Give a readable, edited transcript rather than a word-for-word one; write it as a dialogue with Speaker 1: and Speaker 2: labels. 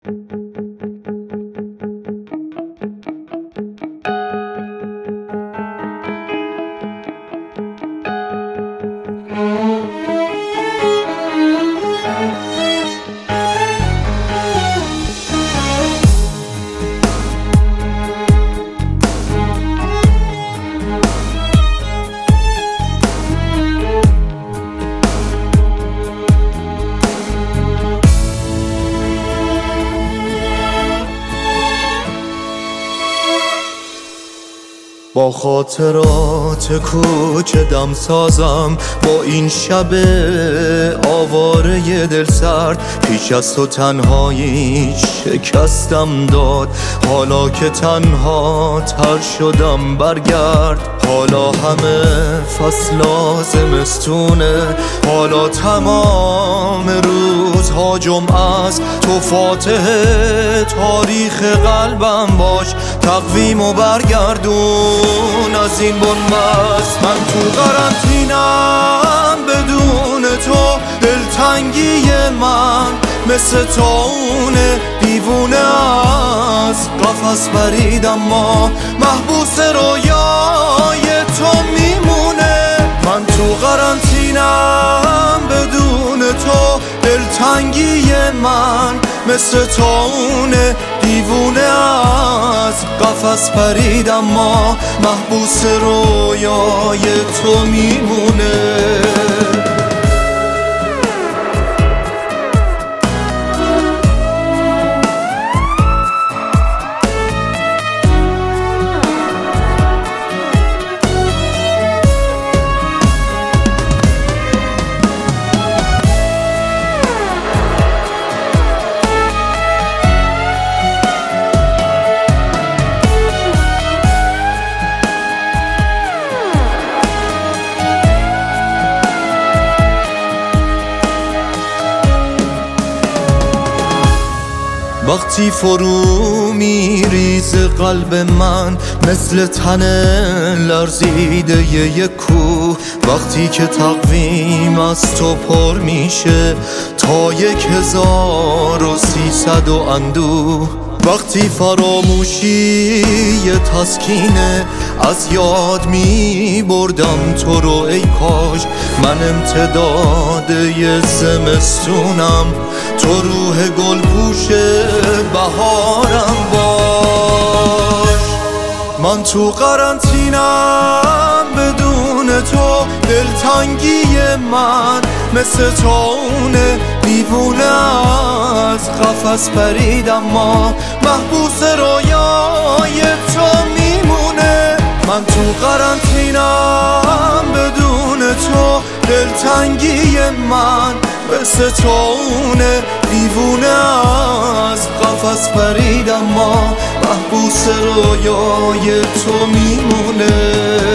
Speaker 1: با خاطرات کوچه دم سازم، با این شب آواره دل سرد. پیش از تو تنهایی شکستم داد، حالا که تنها تر شدم برگرد. حالا همه فصل زمستونه، حالا تمام روزها جمعه است. تو فاتح تاریخ قلبم باش، تقویمو برگردون از این بنبست. من تو قرنطینم بدون تو، دلتنگی من مثل تاونه دیوونه از قفس برید، اما محبوس رویای تو میمونه. من تو قرنطینم بدون تو، دلتنگی من مثل تاونه دیوونه از قفس پرید، اما محبوس رویای تو میمونه. وقتی فرو میریز قلب من مثل تن لرزیده یک کوه، وقتی که تقویم از تو پر میشه تا 1300 و اندوه، وقتی فراموشی یه تسکینه از یاد می بردم تو رو. ای کاش من امتداد یه زمستونم، تو روح گل پوش بهارم باش. من تو قرنطینم بدون تو، دلتنگی من مثل تاونه دیوونه از قفس پرید، اما محبوس رویای تو میمونه. من تو قرنطینم بدون تو، دلتنگی من مثل تاونه دیوونه از قفس پرید، اما محبوس رویای تو میمونه.